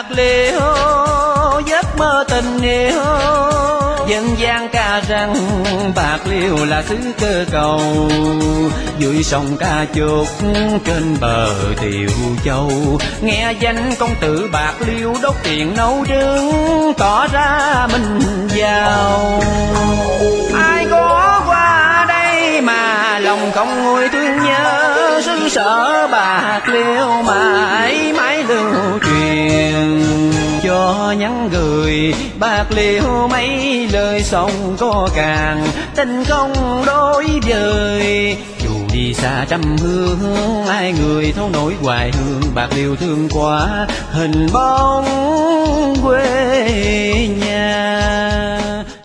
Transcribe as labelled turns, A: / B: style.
A: Liêu giấc mơ tình yêu. Dân gian ca rằng Bạc Liêu là xứ cơ cầu, vui sông ca chốt trên bờ Tiều Châu. Nghe danh công tử Bạc Liêu đốt tiền nấu trứng, tỏ ra mình giàu. Ai có qua đây mà lòng không nguôi thương nhớ, xứ sở Bạc Liêu mãi mãi lưu truyền. Cho nhắn gửi Bạc Liêu mấy lời sông có càng, tình không đối vời. Dù đi xa trăm hương, ai người thấu nỗi hoài hương. Bạc Liêu thương quá hình bóng quê nhà.